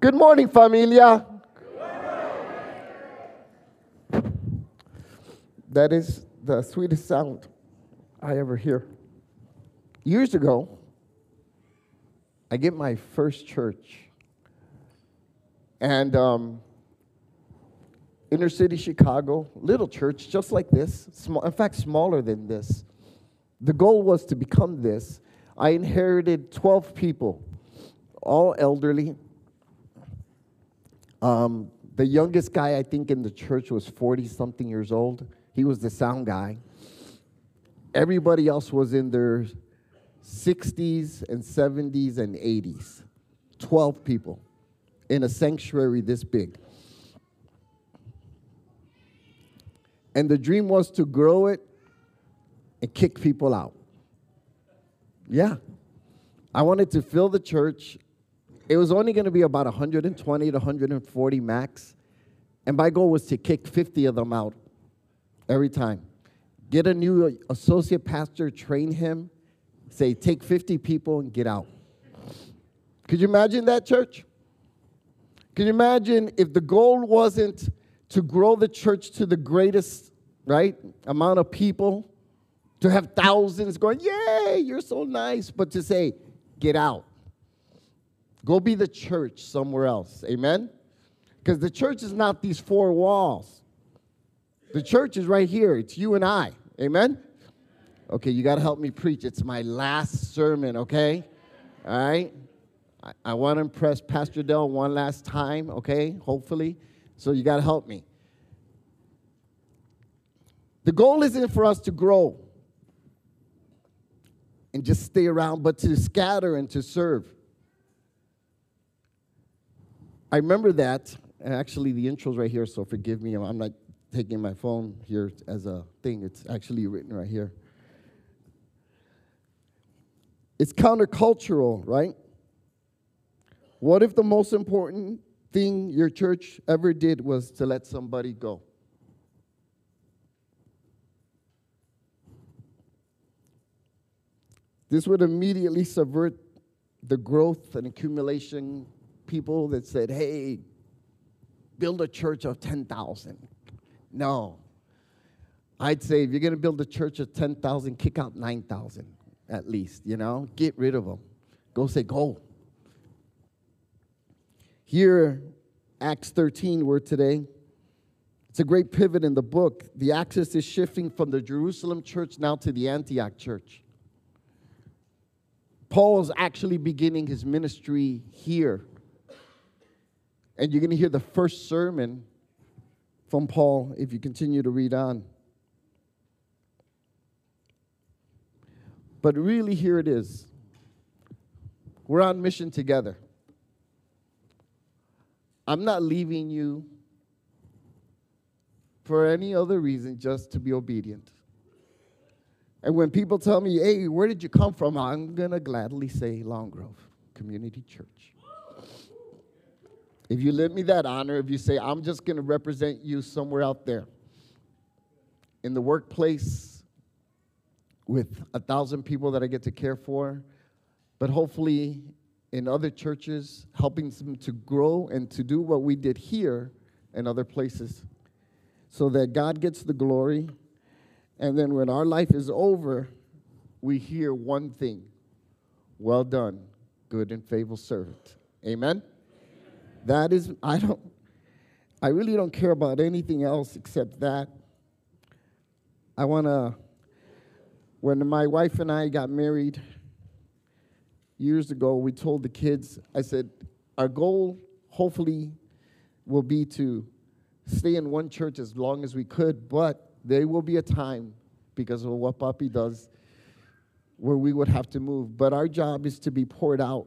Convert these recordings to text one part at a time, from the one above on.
Good morning, familia. That is the sweetest sound I ever hear. Years ago, I get my first church. And inner city Chicago, little church, just like this, small, in fact, smaller than this. The goal was to become this. I inherited 12 people, all elderly. The youngest guy, I think, in the church was 40-something years old. He was the sound guy. Everybody else was in their 60s and 70s and 80s. 12 people in a sanctuary this big. And the dream was to grow it and kick people out. Yeah. I wanted to fill the church. It was only going to be about 120 to 140 max. And my goal was to kick 50 of them out every time. Get a new associate pastor, train him, say, take 50 people and get out. Could you imagine that, church? Could you imagine if the goal wasn't to grow the church to the greatest, right, amount of people, to have thousands going, yay, you're so nice, but to say, get out. Go be the church somewhere else. Amen? Because the church is not these four walls. The church is right here. It's you and I. Amen? Okay, you got to help me preach. It's my last sermon, okay? All right? I want to impress Pastor Dell one last time, okay? Hopefully. So you got to help me. The goal isn't for us to grow and just stay around, but to scatter and to serve. I remember that, and actually the intro's right here, so forgive me. I'm not taking my phone here as a thing. It's actually written right here. It's countercultural, right? What if the most important thing your church ever did was to let somebody go? This would immediately subvert the growth and accumulation people that said, hey, build a church of 10,000. No. I'd say if you're going to build a church of 10,000, kick out 9,000 at least, you know? Get rid of them. Go say, go. Here, Acts 13, we're today. It's a great pivot in the book. The axis is shifting from the Jerusalem church now to the Antioch church. Paul is actually beginning his ministry here. And you're going to hear the first sermon from Paul if you continue to read on. But really, here it is. We're on mission together. I'm not leaving you for any other reason, just to be obedient. And when people tell me, hey, where did you come from? I'm going to gladly say Long Grove Community Church. If you let me that honor, if you say, I'm just going to represent you somewhere out there, in the workplace, with 1,000 people that I get to care for, but hopefully in other churches, helping them to grow and to do what we did here and other places, so that God gets the glory. And then when our life is over, we hear one thing: well done, good and faithful servant. Amen? That is, I really don't care about anything else except that. When my wife and I got married years ago, we told the kids, I said, our goal hopefully will be to stay in one church as long as we could, but there will be a time, because of what Papi does, where we would have to move. But our job is to be poured out,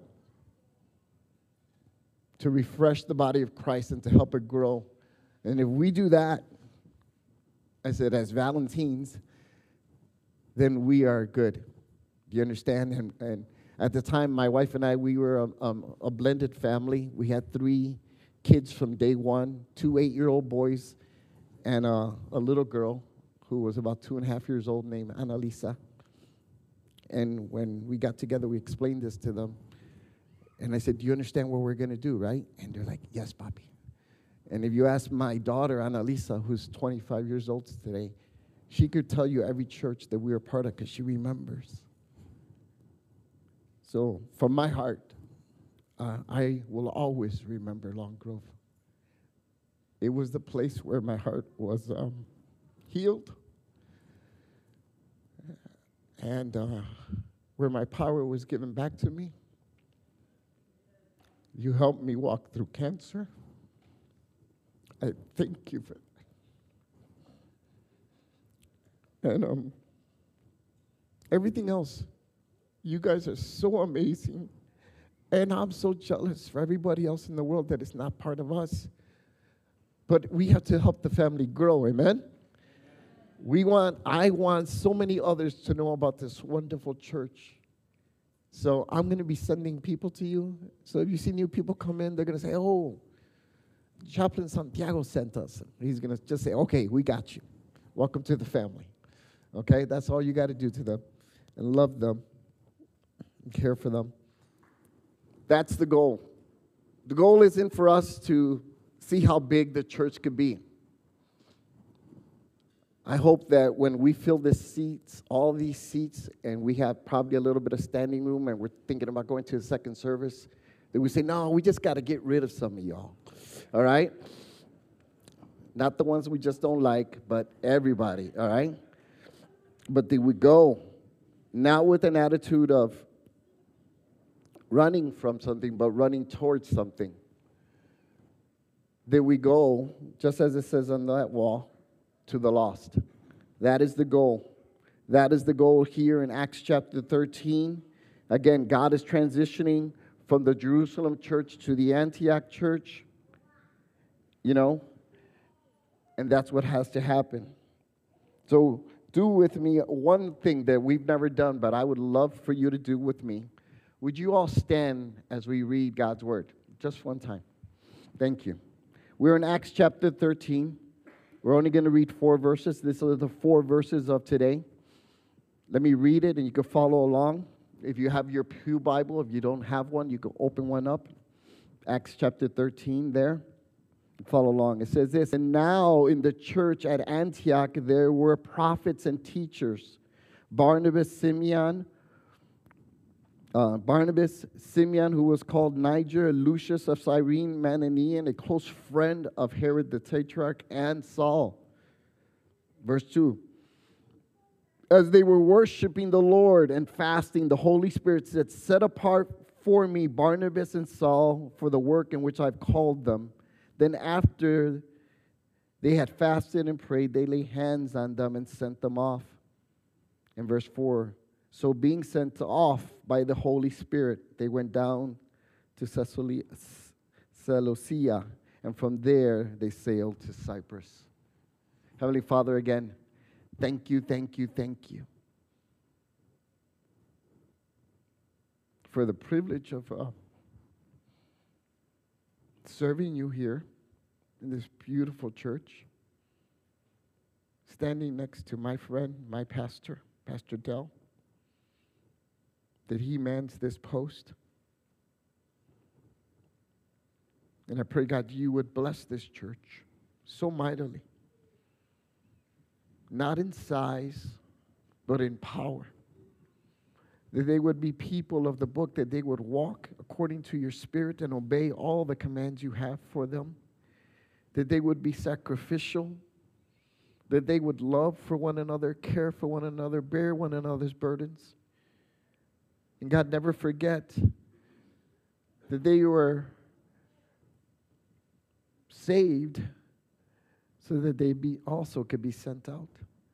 to refresh the body of Christ and to help it grow. And if we do that, I said, as Valentines, then we are good. Do you understand? And at the time, my wife and I, we were a blended family. We had 3 kids from day one, 2 8-year-old boys, and a little girl who was about 2.5 years old named Annalisa. And when we got together, we explained this to them. And I said, do you understand what we're going to do, right? And they're like, yes, Papi. And if you ask my daughter, Annalisa, who's 25 years old today, she could tell you every church that we were part of because she remembers. So from my heart, I will always remember Long Grove. It was the place where my heart was healed and where my power was given back to me. You helped me walk through cancer. I thank you for that. And everything else, you guys are so amazing. And I'm so jealous for everybody else in the world that is not part of us. But we have to help the family grow, amen? I want so many others to know about this wonderful church. So I'm going to be sending people to you. So if you see new people come in, they're going to say, oh, Chaplain Santiago sent us. He's going to just say, okay, we got you. Welcome to the family. Okay, that's all you got to do to them. And love them. And care for them. That's the goal. The goal isn't for us to see how big the church could be. I hope that when we fill the seats, all these seats, and we have probably a little bit of standing room, and we're thinking about going to the second service, that we say, no, we just got to get rid of some of y'all. All right? Not the ones we just don't like, but everybody, all right? But that we go, not with an attitude of running from something, but running towards something. That we go, just as it says on that wall, to the lost. That is the goal. That is the goal here in Acts chapter 13. Again, God is transitioning from the Jerusalem church to the Antioch church. You know, and that's what has to happen. So do with me one thing that we've never done, but I would love for you to do with me. Would you all stand as we read God's word? Just one time. Thank you. We're in Acts chapter 13. We're only going to read 4 verses. These are the 4 verses of today. Let me read it, and you can follow along. If you have your pew Bible, if you don't have one, you can open one up. Acts chapter 13 there. Follow along. It says this, and now in the church at Antioch there were prophets and teachers. Barnabas, Simeon, who was called Niger, Lucius of Cyrene, Manaen, a close friend of Herod the Tetrarch, and Saul. Verse 2. As they were worshiping the Lord and fasting, the Holy Spirit said, set apart for me Barnabas and Saul for the work in which I've called them. Then after they had fasted and prayed, they laid hands on them and sent them off. In verse 4, so being sent off by the Holy Spirit, they went down to Seleucia, and from there they sailed to Cyprus. Heavenly Father, again, thank you for the privilege of serving you here in this beautiful church, standing next to my friend, my pastor, Pastor Dell, that he mans this post. And I pray, God, you would bless this church so mightily, not in size, but in power. That they would be people of the book, that they would walk according to your Spirit and obey all the commands you have for them. That they would be sacrificial. That they would love for one another, care for one another, bear one another's burdens. And God, never forget that they were saved so that they also could be sent out.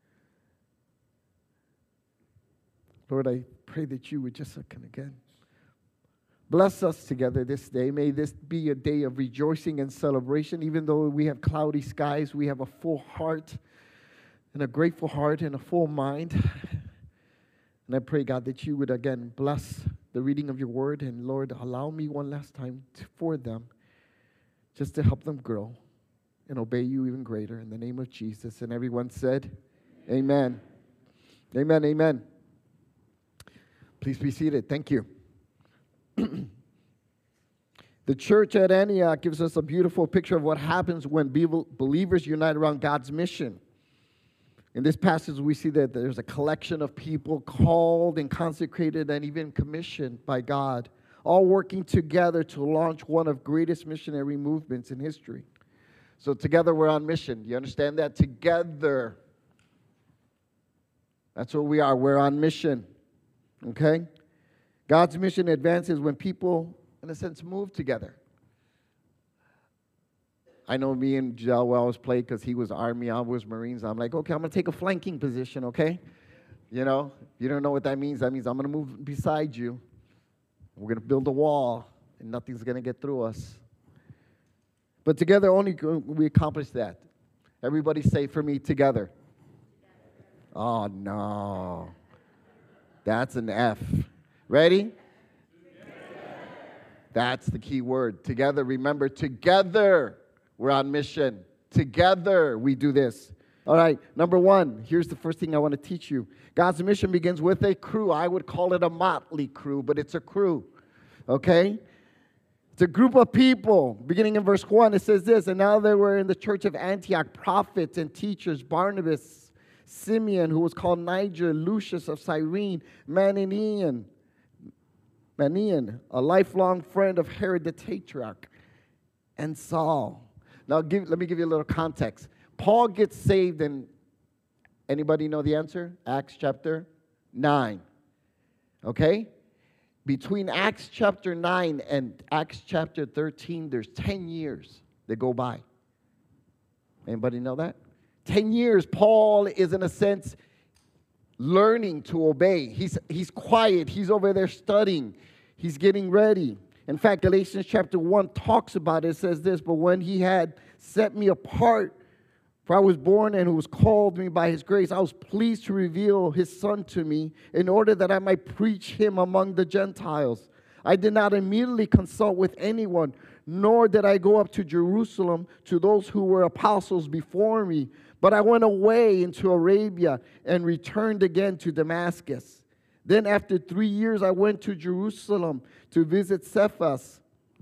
Lord, I pray that you would just again bless us together this day. May this be a day of rejoicing and celebration. Even though we have cloudy skies, we have a full heart and a grateful heart and a full mind. And I pray, God, that you would again bless the reading of your word. And Lord, allow me one last time for them, just to help them grow and obey you even greater. In the name of Jesus. And everyone said, amen. Amen, amen. Please be seated. Thank you. The church at Antioch gives us a beautiful picture of what happens when believers unite around God's mission. In this passage, we see that there's a collection of people called and consecrated and even commissioned by God, all working together to launch one of the greatest missionary movements in history. So together we're on mission. You understand that? Together. That's what we are. We're on mission. Okay? God's mission advances when people, in a sense, move together. I know me and Joel will always play because he was Army, I was Marines. I'm like, okay, I'm going to take a flanking position, okay? You know, if you don't know what that means I'm going to move beside you. We're going to build a wall, and nothing's going to get through us. But together only we accomplish that. Everybody say for me, together. Oh, no. That's an F. Ready? That's the key word. Together, remember, together we're on mission. Together we do this. All right, number one, here's the first thing I want to teach you. God's mission begins with a crew. I would call it a motley crew, but it's a crew. Okay? It's a group of people. Beginning in verse 1, it says this, and now there were in the church of Antioch prophets and teachers, Barnabas, Simeon, who was called Niger, Lucius of Cyrene, Manaen, a lifelong friend of Herod the Tetrarch, and Saul. Now, let me give you a little context. Paul gets saved in, anybody know the answer? Acts chapter 9. Okay? Between Acts chapter 9 and Acts chapter 13, there's 10 years that go by. Anybody know that? 10 years, Paul is, in a sense, learning to obey. He's quiet. He's over there studying. He's getting ready. In fact, Galatians chapter 1 talks about it. It says this, but when he had set me apart, for I was born and who was called me by his grace, I was pleased to reveal his son to me in order that I might preach him among the Gentiles. I did not immediately consult with anyone, nor did I go up to Jerusalem to those who were apostles before me, but I went away into Arabia and returned again to Damascus. Then after 3 years, I went to Jerusalem to visit Cephas.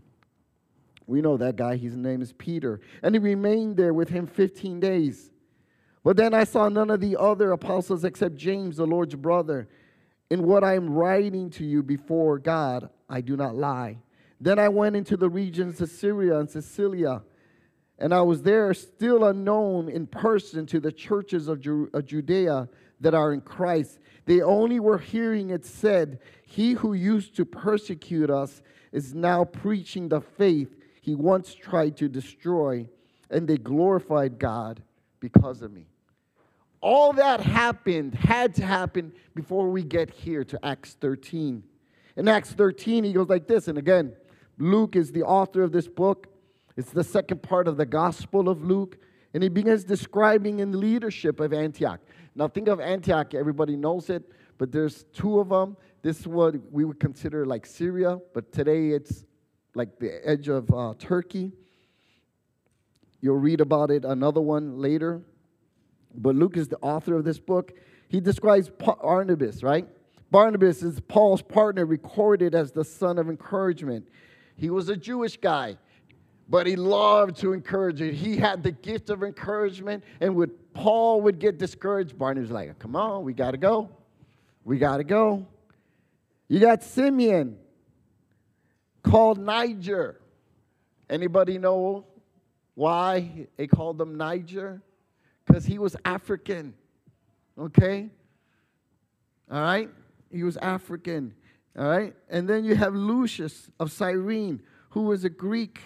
We know that guy. His name is Peter. And he remained there with him 15 days. But then I saw none of the other apostles except James, the Lord's brother. In what I am writing to you before God, I do not lie. Then I went into the regions of Syria and Cilicia, and I was there still unknown in person to the churches of Judea that are in Christ. They only were hearing it said, he who used to persecute us is now preaching the faith he once tried to destroy, and they glorified God because of me. All that had to happen before we get here to Acts 13. In Acts 13, he goes like this, and again, Luke is the author of this book. It's the second part of the Gospel of Luke, and he begins describing in the leadership of Antioch. Now think of Antioch, everybody knows it, but there's two of them. This is what we would consider like Syria, but today it's like the edge of Turkey. You'll read about it, another one later. But Luke is the author of this book. He describes Barnabas, right? Barnabas is Paul's partner, recorded as the son of encouragement. He was a Jewish guy, but he loved to encourage it. He had the gift of encouragement, and when Paul would get discouraged, Barnabas was like, come on, we got to go. We got to go. You got Simeon, called Niger. Anybody know why they called him Niger? Because he was African, okay? All right? He was African, all right? And then you have Lucius of Cyrene, who was a Greek.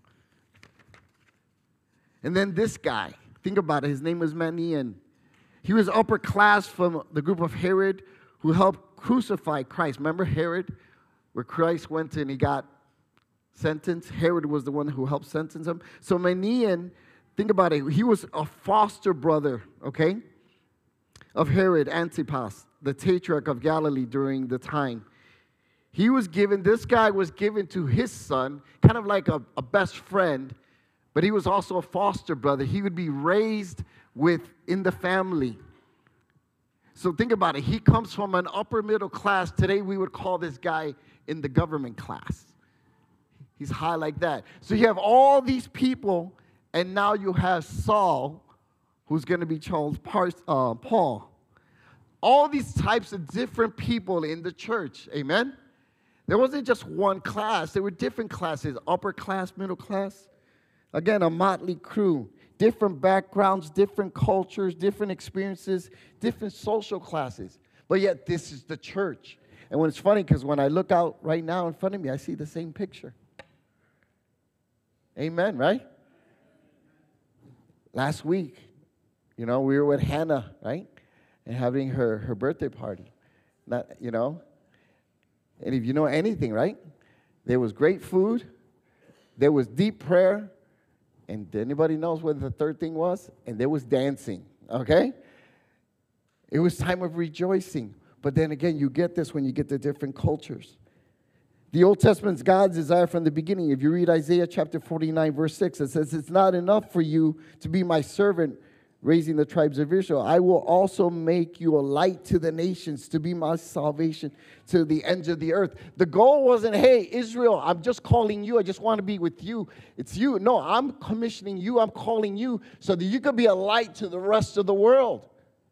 And then this guy, think about it, his name was Manaen. He was upper class from the group of Herod who helped crucify Christ. Remember Herod, where Christ went and he got sentenced? Herod was the one who helped sentence him. So Manaen, think about it, he was a foster brother, okay, of Herod Antipas, the Tetrarch of Galilee during the time. This guy was given to his son, kind of like a best friend, but he was also a foster brother. He would be raised in the family. So think about it. He comes from an upper middle class. Today we would call this guy in the government class. He's high like that. So you have all these people, and now you have Saul, who's going to be Paul. All these types of different people in the church. Amen? There wasn't just one class. There were different classes, upper class, middle class. Again, a motley crew. Different backgrounds, different cultures, different experiences, different social classes. But yet, this is the church. And when it's funny, because when I look out right now in front of me, I see the same picture. Amen, right? Last week, we were with Hannah, right? And having her birthday party. And if you know anything, right? There was great food. There was deep prayer. And anybody knows what the third thing was? And there was dancing, okay? It was time of rejoicing. But then again, you get this when you get to different cultures. The Old Testament's God's desire from the beginning. If you read Isaiah chapter 49, verse 6, it says, it's not enough for you to be my servant, raising the tribes of Israel. I will also make you a light to the nations, to be my salvation to the ends of the earth. The goal wasn't, hey, Israel, I'm just calling you. I just want to be with you. It's you. No, I'm commissioning you. I'm calling you so that you can be a light to the rest of the world.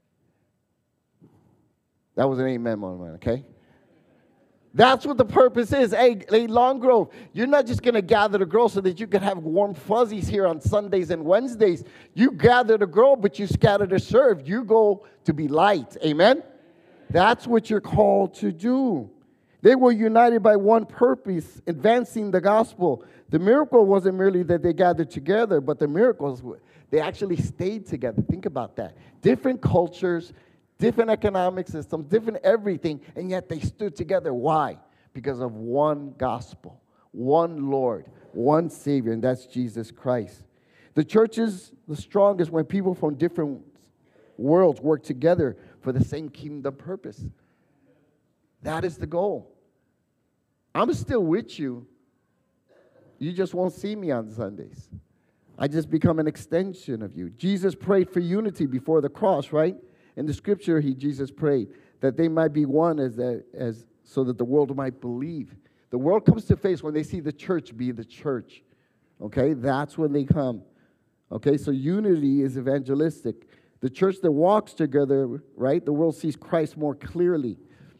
That was an amen moment, okay? That's what the purpose is. Hey, Long Grove, you're not just going to gather to grow so that you can have warm fuzzies here on Sundays and Wednesdays. You gather to grow, but you scatter to serve. You go to be light. Amen? That's what you're called to do. They were united by one purpose, advancing the gospel. The miracle wasn't merely that they gathered together, but the miracles, they actually stayed together. Think about that. Different cultures, different economic systems, different everything, and yet they stood together. Why? Because of one gospel, one Lord, one Savior, and that's Jesus Christ. The church is the strongest when people from different worlds work together for the same kingdom purpose. That is the goal. I'm still with you. You just won't see me on Sundays. I just become an extension of you. Jesus prayed for unity before the cross, right? In the scripture, Jesus prayed that they might be one as so that the world might believe. The world comes to faith when they see the church be the church. Okay, that's when they come. Okay, so unity is evangelistic. The church that walks together, right? The world sees Christ more clearly.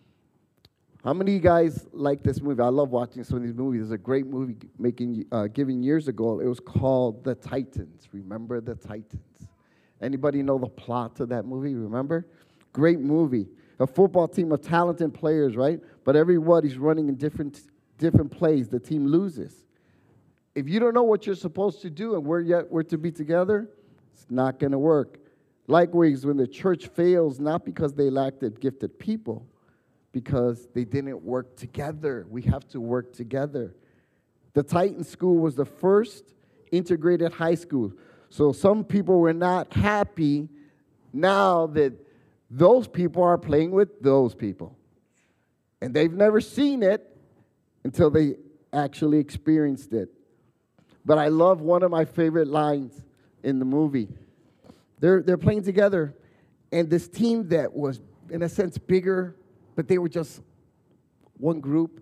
How many of you guys like this movie? I love watching some of these movies. There's a great movie given years ago. It was called The Titans. Remember The Titans? Anybody know the plot of that movie? Remember? Great movie. A football team of talented players, right? But everybody's running in different plays. The team loses. If you don't know what you're supposed to do and we're to be together, it's not going to work. Likewise, when the church fails, not because they lacked the gifted people, because they didn't work together. We have to work together. The Titan School was the first integrated high school. So some people were not happy now that those people are playing with those people. And they've never seen it until they actually experienced it. But I love one of my favorite lines in the movie. They're playing together, and this team that was, in a sense, bigger, but they were just one group.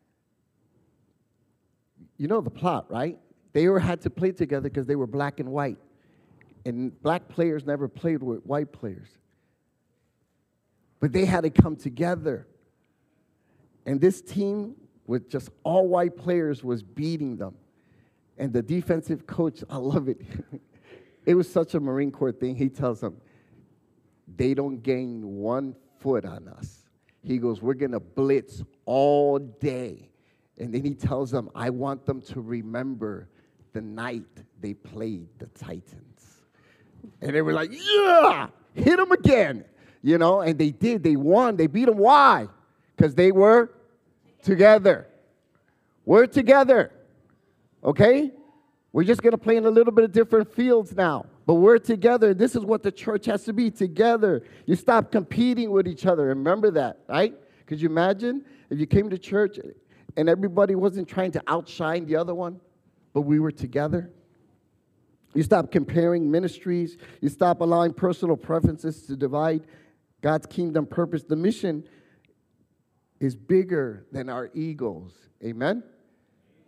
You know the plot, right? They had to play together because they were black and white. And black players never played with white players. But they had to come together. And this team with just all white players was beating them. And the defensive coach, I love it. It was such a Marine Corps thing. He tells them, they don't gain 1 foot on us. He goes, we're going to blitz all day. And then he tells them, I want them to remember the night they played the Titans. And they were like, yeah, hit them again. And they did. They won. They beat them. Why? Because they were together. We're together. Okay? We're just going to play in a little bit of different fields now. But we're together. This is what the church has to be, together. You stop competing with each other. Remember that, right? Could you imagine if you came to church and everybody wasn't trying to outshine the other one, but we were together? You stop comparing ministries. You stop allowing personal preferences to divide God's kingdom purpose. The mission is bigger than our egos. Amen?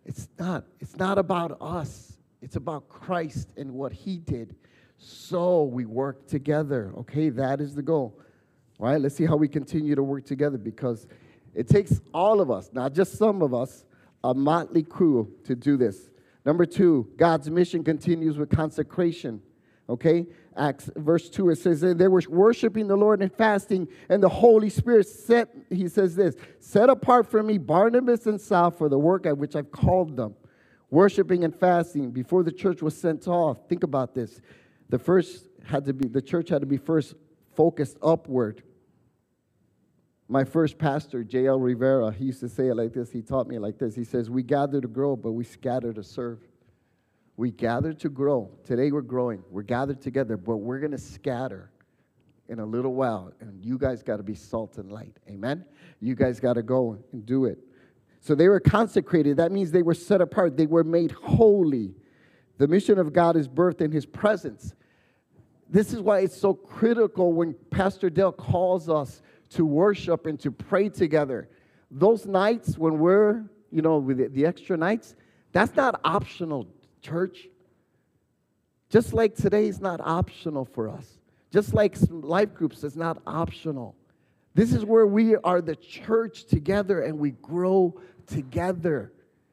It's not about us. It's about Christ and what he did. So we work together. Okay, that is the goal. All right, let's see how we continue to work together, because it takes all of us, not just some of us, a motley crew to do this. Number 2, God's mission continues with consecration. Okay, Acts verse 2, it says they were worshiping the Lord and fasting, and the Holy Spirit he says this, set apart for me Barnabas and Saul for the work at which I've called them. Worshiping and fasting before the church was sent off. Think about this. The church had to be first focused upward. My first pastor, J.L. Rivera, he used to say it like this. He taught me like this. He says, we gather to grow, but we scatter to serve. We gather to grow. Today we're growing. We're gathered together, but we're going to scatter in a little while. And you guys got to be salt and light. Amen? You guys got to go and do it. So they were consecrated. That means they were set apart. They were made holy. The mission of God is birthed in his presence. This is why it's so critical when Pastor Dale calls us to worship and to pray together. Those nights when we're, with the extra nights, that's not optional, church. Just like today is not optional for us. Just like life groups is not optional. This is where we are the church together and we grow together.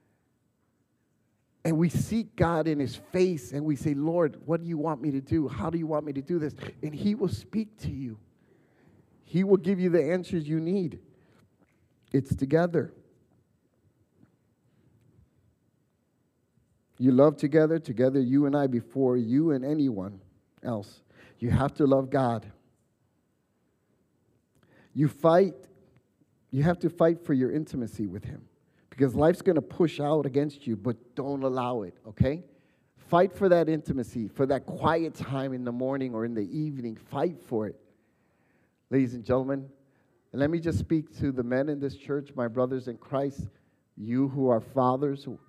And we seek God in his face and we say, Lord, what do you want me to do? How do you want me to do this? And he will speak to you. He will give you the answers you need. It's together. You love together, you and I, before you and anyone else. You have to love God. You have to fight for your intimacy with him, because life's going to push out against you, but don't allow it, okay? Fight for that intimacy, for that quiet time in the morning or in the evening. Fight for it. Ladies and gentlemen, and let me just speak to the men in this church, my brothers in Christ, you who are fathers, who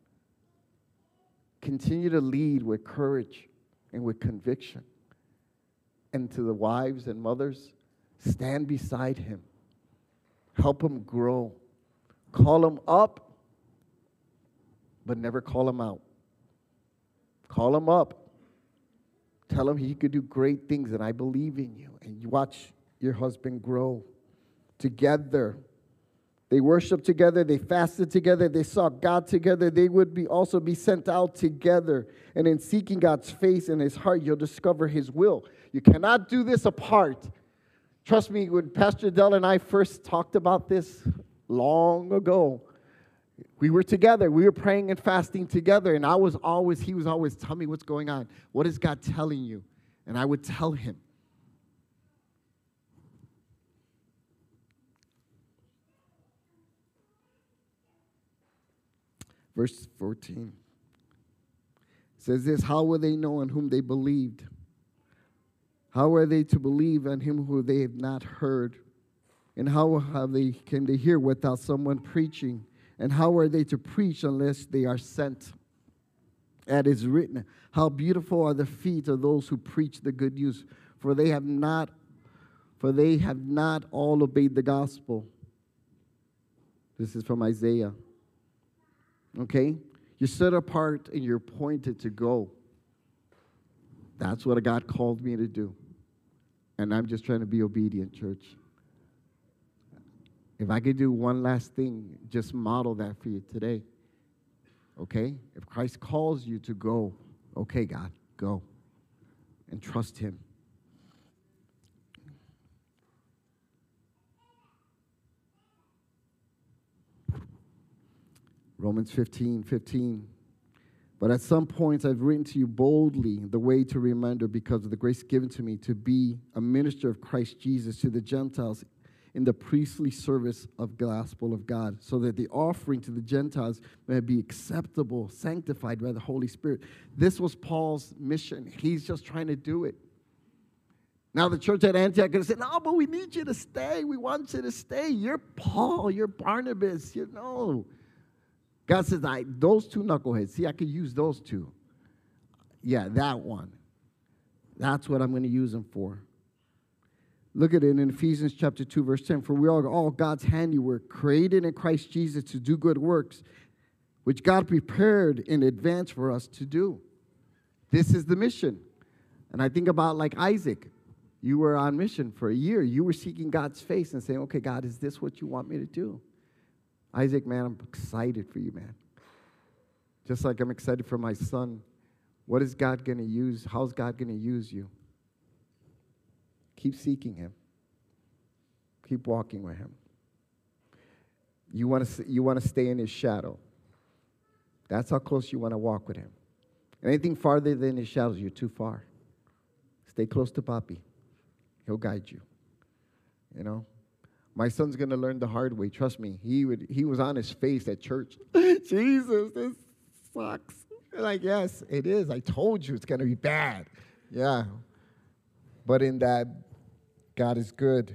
continue to lead with courage and with conviction. And to the wives and mothers, stand beside him. Help him grow. Call him up, but never call him out. Call him up. Tell him he could do great things, and I believe in you. And you watch your husband grow together. They worshiped together. They fasted together. They sought God together. They would also be sent out together. And in seeking God's face and his heart, you'll discover his will. You cannot do this apart. Trust me, when Pastor Dell and I first talked about this long ago, we were together. We were praying and fasting together. And he was always, tell me what's going on. What is God telling you? And I would tell him. Verse 14 says this, how will they know in whom they believed? How are they to believe on him who they have not heard? And how can they hear without someone preaching? And how are they to preach unless they are sent? As is written, how beautiful are the feet of those who preach the good news, for they have not all obeyed the gospel. This is from Isaiah. Okay? You're set apart and you're appointed to go. That's what God called me to do. And I'm just trying to be obedient, church. If I could do one last thing, just model that for you today. Okay? If Christ calls you to go, okay, God, go. And trust him. Romans 15:15. But at some points I've written to you boldly the way to remember, because of the grace given to me to be a minister of Christ Jesus to the Gentiles in the priestly service of the gospel of God, so that the offering to the Gentiles may be acceptable, sanctified by the Holy Spirit. This was Paul's mission. He's just trying to do it. Now the church at Antioch going to say, no, but we need you to stay. We want you to stay. You're Paul. You're Barnabas. God says, those two knuckleheads, see, I could use those two. Yeah, that one. That's what I'm going to use them for. Look at it in Ephesians chapter 2, verse 10. For we are all God's handiwork, created in Christ Jesus to do good works, which God prepared in advance for us to do. This is the mission. And I think about like Isaac. You were on mission for a year. You were seeking God's face and saying, okay, God, is this what you want me to do? Isaac, man, I'm excited for you, man. Just like I'm excited for my son. What is God going to use? How's God going to use you? Keep seeking him. Keep walking with him. You want to stay in his shadow. That's how close you want to walk with him. Anything farther than his shadows, you're too far. Stay close to Papi. He'll guide you. You know? My son's going to learn the hard way. Trust me. He was on his face at church. Jesus, this sucks. Like, yes, it is. I told you it's going to be bad. Yeah. But in that, God is good.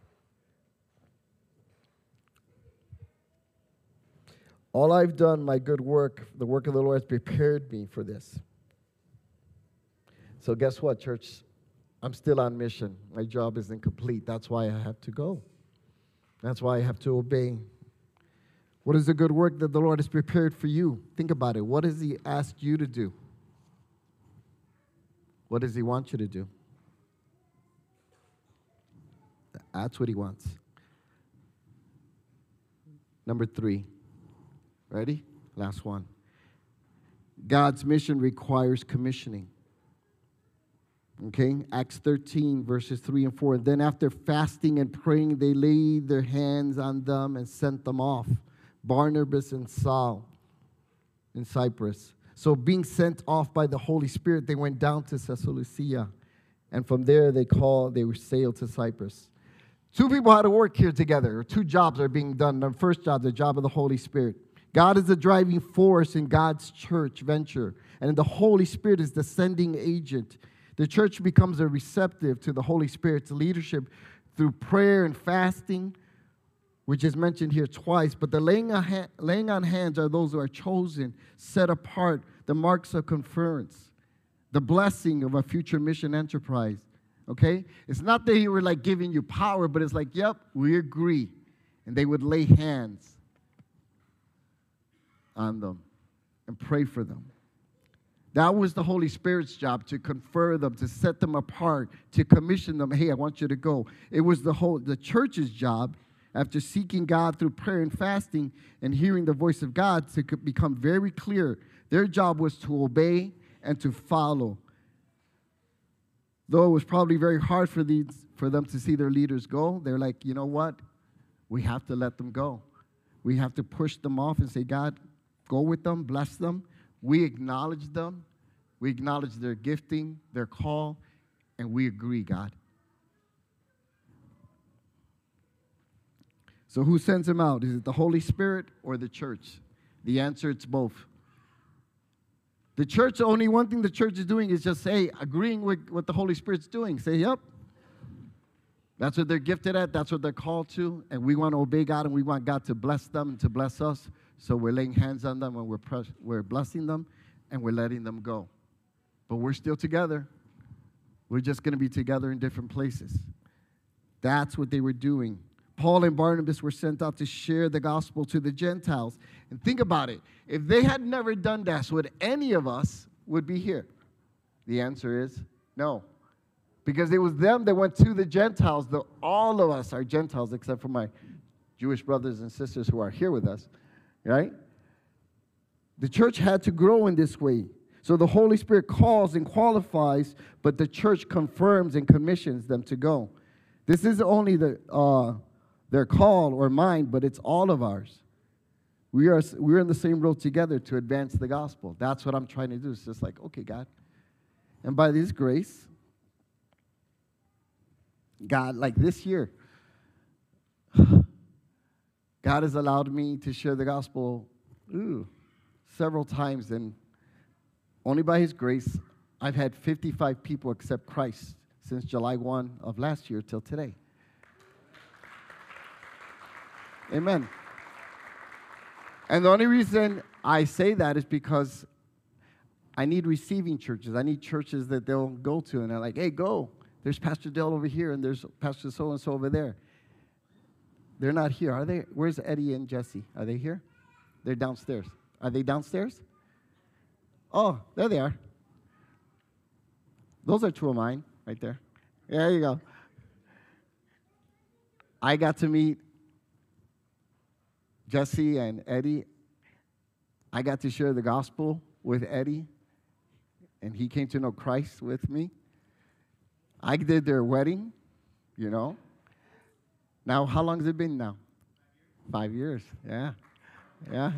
All I've done, my good work, the work of the Lord has prepared me for this. So guess what, church? I'm still on mission. My job isn't complete. That's why I have to go. That's why I have to obey. What is the good work that the Lord has prepared for you? Think about it. What does he ask you to do? What does he want you to do? That's what he wants. Number 3. Ready? Last one. God's mission requires commissioning. Okay? Acts 13, verses 3 and 4. Then after fasting and praying, they laid their hands on them and sent them off. Barnabas and Saul in Cyprus. So being sent off by the Holy Spirit, they went down to Seleucia. And from there they sailed to Cyprus. 2 people had to work here together. 2 jobs are being done. The first job, the job of the Holy Spirit. God is the driving force in God's church venture. And the Holy Spirit is the sending agent. The church becomes a receptive to the Holy Spirit's leadership through prayer and fasting, which is mentioned here twice. But the laying on hands are those who are chosen, set apart, the marks of conference, the blessing of a future mission enterprise. Okay? It's not that he were like giving you power, but it's like, yep, we agree. And they would lay hands on them and pray for them. That was the Holy Spirit's job, to confer them, to set them apart, to commission them. Hey, I want you to go. It was the church's job, after seeking God through prayer and fasting and hearing the voice of God, to become very clear. Their job was to obey and to follow. Though it was probably very hard for them to see their leaders go, they're like, you know what? We have to let them go. We have to push them off and say, God, go with them, bless them. We acknowledge them. We acknowledge their gifting, their call, and we agree, God. So who sends them out? Is it the Holy Spirit or the church? The answer, it's both. The church, the only one thing the church is doing is just, hey, agreeing with what the Holy Spirit's doing. Say, yep. That's what they're gifted at. That's what they're called to. And we want to obey God, and we want God to bless them and to bless us. So we're laying hands on them, and we're blessing them, and we're letting them go. But we're still together. We're just going to be together in different places. That's what they were doing. Paul and Barnabas were sent out to share the gospel to the Gentiles. And think about it. If they had never done that, would any of us would be here? The answer is no. Because it was them that went to the Gentiles. All of us are Gentiles, except for my Jewish brothers and sisters who are here with us. Right? The church had to grow in this way. So the Holy Spirit calls and qualifies, but the church confirms and commissions them to go. This is only their call or mine, but it's all of ours. We're in the same road together to advance the gospel. That's what I'm trying to do. It's just like, okay, God. And by this grace, God, like this year, God has allowed me to share the gospel several times, and only by His grace, I've had 55 people accept Christ since July 1 of last year till today. Amen. And the only reason I say that is because I need receiving churches. I need churches that they'll go to, and they're like, hey, go. There's Pastor Dale over here, and there's Pastor so-and-so over there. They're not here, are they? Where's Eddie and Jesse? Are they here? They're downstairs. Are they downstairs? Oh, there they are. Those are two of mine right there. There you go. I got to meet Jesse and Eddie. I got to share the gospel with Eddie, and he came to know Christ with me. I did their wedding, you know. Now, how long has it been now? 5 years. Yeah. Yeah.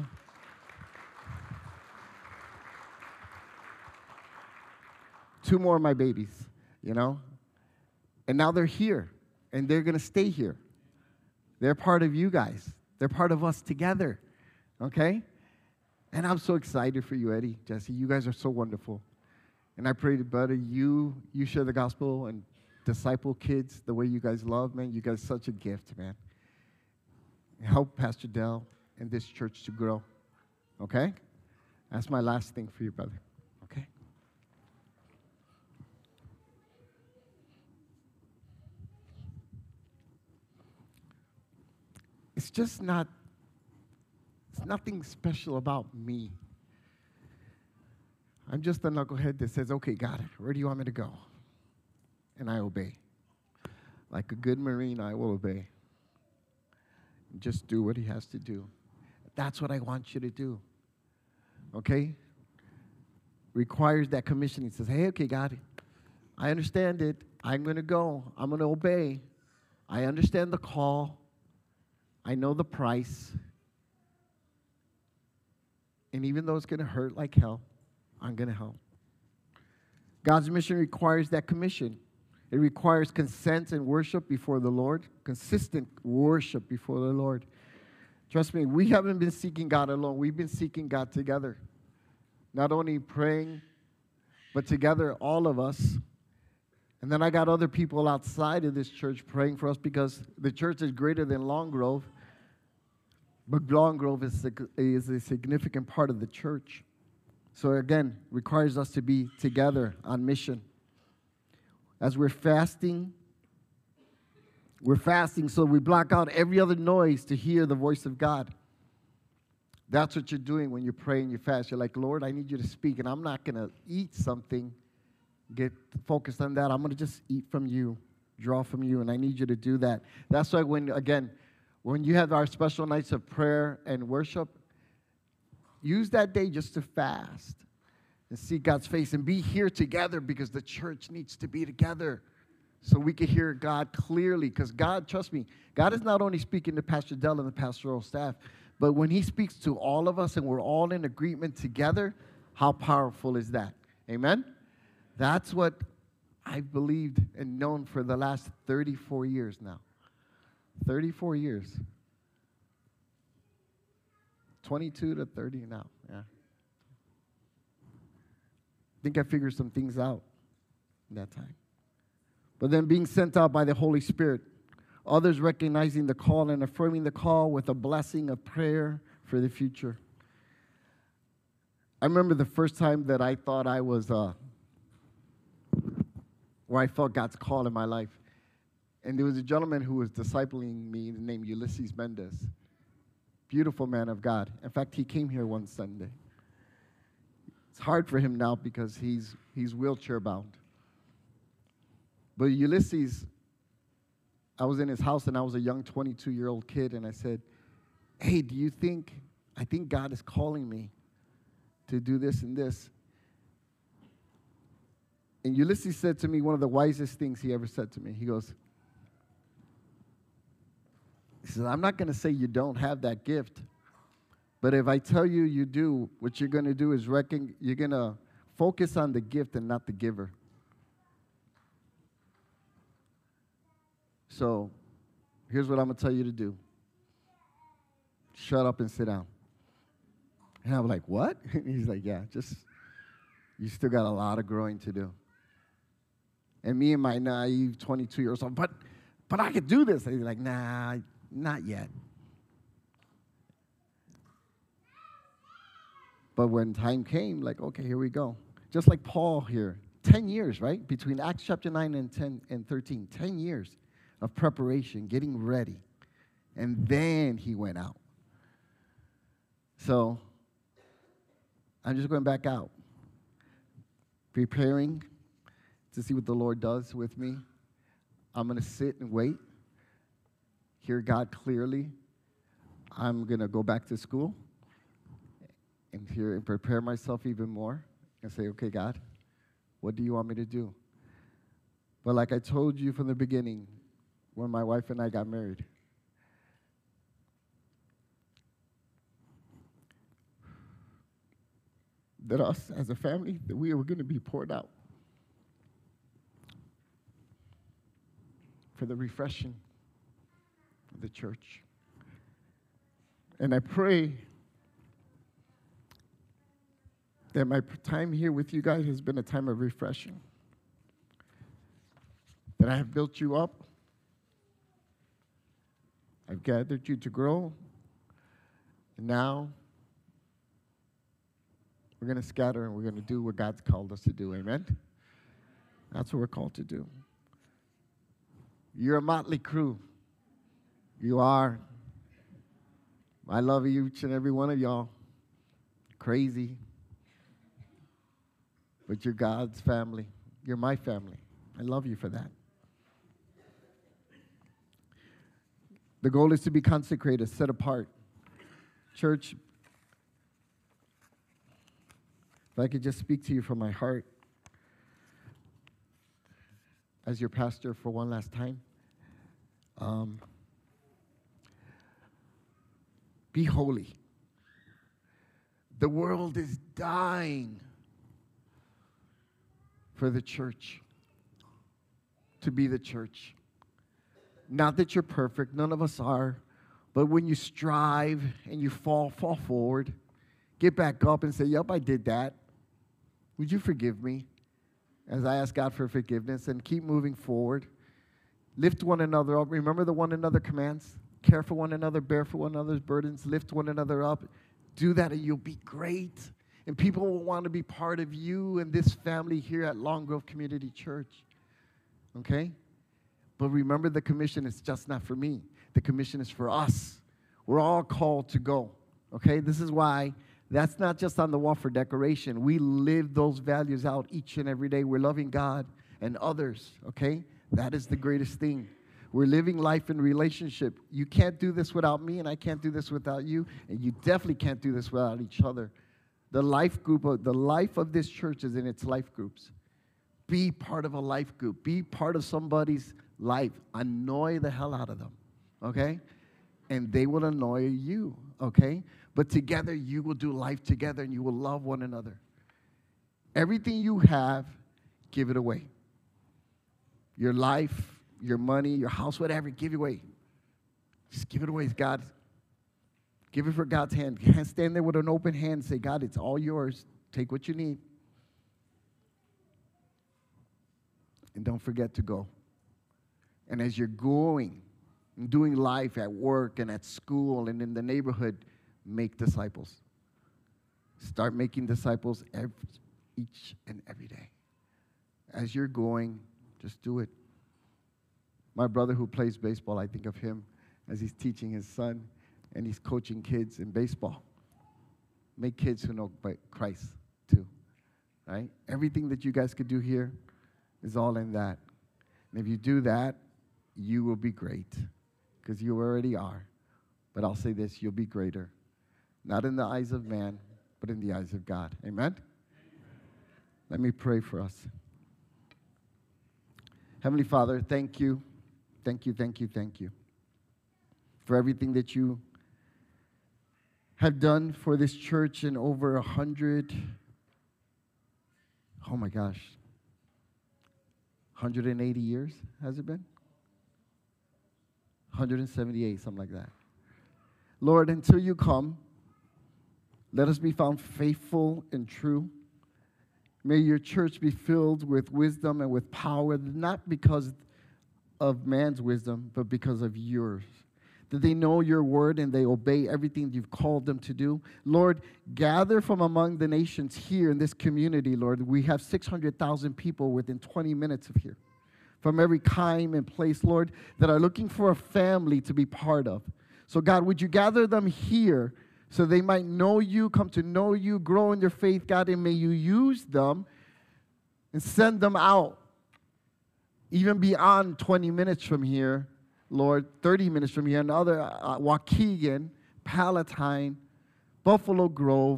Two more of my babies, you know. And now they're here, and they're going to stay here. They're part of you guys. They're part of us together, okay? And I'm so excited for you, Eddie, Jesse. You guys are so wonderful. And I pray, brother, you share the gospel and disciple kids the way you guys love, man. You guys are such a gift, man. Help Pastor Dell and this church to grow, okay? That's my last thing for you, brother, okay? It's nothing special about me. I'm just a knucklehead that says, okay, got it. Where do you want me to go? And I obey. Like a good Marine, I will obey. Just do what he has to do. That's what I want you to do. Okay? Requires that commission. He says, hey, okay, got it. I understand it. I'm going to go. I'm going to obey. I understand the call. I know the price. And even though it's going to hurt like hell, I'm going to help. God's mission requires that commission. It requires consent and worship before the Lord, consistent worship before the Lord. Trust me, we haven't been seeking God alone. We've been seeking God together. Not only praying, but together, all of us. And then I got other people outside of this church praying for us because the church is greater than Long Grove. But Long Grove is a significant part of the church. So again, requires us to be together on mission. As we're fasting so we block out every other noise to hear the voice of God. That's what you're doing when you pray and you fast. You're like, Lord, I need you to speak, and I'm not going to eat something, get focused on that. I'm going to just eat from you, draw from you, and I need you to do that. That's why when you have our special nights of prayer and worship, use that day just to fast and see God's face and be here together because the church needs to be together so we can hear God clearly. Because God, trust me, God is not only speaking to Pastor Dell and the pastoral staff, but when he speaks to all of us and we're all in agreement together, how powerful is that? Amen? That's what I've believed and known for the last 34 years now. 34 years. 22 to 30 now, yeah. I think I figured some things out in that time. But then being sent out by the Holy Spirit, others recognizing the call and affirming the call with a blessing of prayer for the future. I remember the first time that I thought I was, where I felt God's call in my life. And there was a gentleman who was discipling me named Ulysses Mendez. Beautiful man of God. In fact, he came here one Sunday. It's hard for him now because he's wheelchair bound. But Ulysses, I was in his house and I was a young 22-year-old kid and I said, hey, I think God is calling me to do this and this. And Ulysses said to me one of the wisest things he ever said to me. He says, I'm not going to say you don't have that gift, but if I tell you you do, what you're going to do is you're going to focus on the gift and not the giver. So here's what I'm going to tell you to do. Shut up and sit down. And I'm like, what? And he's like, yeah, you still got a lot of growing to do. And me and my naive 22-year-old son, but I could do this. And he's like, nah, not yet. But when time came, like, okay, here we go. Just like Paul here, 10 years, right? Between Acts chapter 9 and 10 and 13, 10 years of preparation, getting ready. And then he went out. So I'm just going back out, preparing to see what the Lord does with me. I'm going to sit and wait, hear God clearly. I'm going to go back to school and hear and prepare myself even more and say, okay, God, what do you want me to do? But like I told you from the beginning, when my wife and I got married, that us as a family, that we were going to be poured out for the refreshing of the church. And I pray that my time here with you guys has been a time of refreshing, that I have built you up, I've gathered you to grow, and now we're going to scatter and we're going to do what God's called us to do. Amen? That's what we're called to do. You're a motley crew. You are. I love each and every one of y'all. Crazy. But you're God's family. You're my family. I love you for that. The goal is to be consecrated, set apart. Church, if I could just speak to you from my heart as your pastor for one last time. Be holy. The world is dying for the church to be the church. Not that you're perfect, none of us are, but when you strive and you fall forward, get back up and say, yep, I did that. Would you forgive me? As I ask God for forgiveness, and keep moving forward. Lift one another up. Remember the one another commands. Care for one another, bear for one another's burdens, lift one another up. Do that and you'll be great. And people will want to be part of you and this family here at Long Grove Community Church. Okay? But remember, the commission is just not for me. The commission is for us. We're all called to go. Okay? This is why that's not just on the wall for decoration. We live those values out each and every day. We're loving God and others. Okay? That is the greatest thing. We're living life in relationship. You can't do this without me, and I can't do this without you, and you definitely can't do this without each other. The life of this church is in its life groups. Be part of a life group. Be part of somebody's life. Annoy the hell out of them, okay? And they will annoy you, okay? But together, you will do life together, and you will love one another. Everything you have, give it away. Your life, your money, your house, whatever, give it away. Just give it away. It's God. Give it for God's hand. Stand there with an open hand and say, God, it's all yours. Take what you need. And don't forget to go. And as you're going and doing life at work and at school and in the neighborhood, make disciples. Start making disciples each and every day. As you're going, just do it. My brother who plays baseball, I think of him as he's teaching his son and he's coaching kids in baseball. Make kids who know Christ too, right? Everything that you guys could do here is all in that. And if you do that, you will be great because you already are. But I'll say this, you'll be greater. Not in the eyes of man, but in the eyes of God. Amen? Let me pray for us. Heavenly Father, thank you. Thank you, thank you, thank you for everything that you have done for this church in over 100, oh my gosh, 180 years, has it been? 178, something like that. Lord, until you come, let us be found faithful and true. May your church be filled with wisdom and with power, not because of man's wisdom, but because of yours. That they know your word and they obey everything you've called them to do. Lord, gather from among the nations here in this community, Lord. We have 600,000 people within 20 minutes of here. From every time and place, Lord, that are looking for a family to be part of. So God, would you gather them here so they might know you, come to know you, grow in their faith, God, and may you use them and send them out, even beyond 20 minutes from here, Lord, 30 minutes from here, and other Waukegan, Palatine, Buffalo Grove,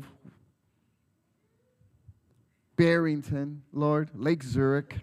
Barrington, Lord, Lake Zurich,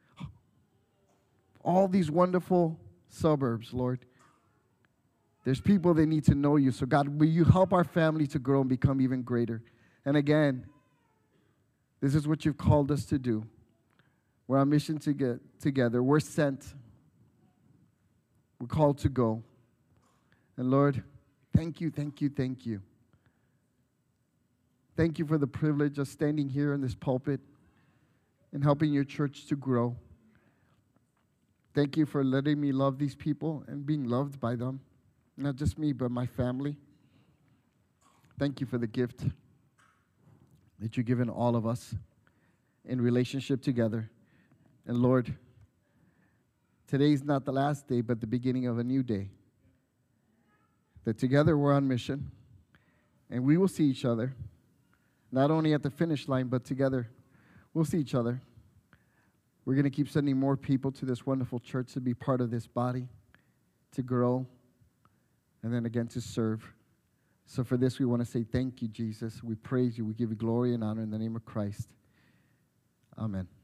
all these wonderful suburbs, Lord. There's people that need to know you. So, God, will you help our family to grow and become even greater? And again, this is what you've called us to do. We're on mission to get together. We're sent. We're called to go. And Lord, thank you, thank you, thank you. Thank you for the privilege of standing here in this pulpit and helping your church to grow. Thank you for letting me love these people and being loved by them. Not just me, but my family. Thank you for the gift that you've given all of us in relationship together. And Lord, today's not the last day, but the beginning of a new day. That together we're on mission, and we will see each other, not only at the finish line, but together we'll see each other. We're going to keep sending more people to this wonderful church to be part of this body, to grow, and then again to serve. So for this, we want to say thank you, Jesus. We praise you. We give you glory and honor in the name of Christ. Amen.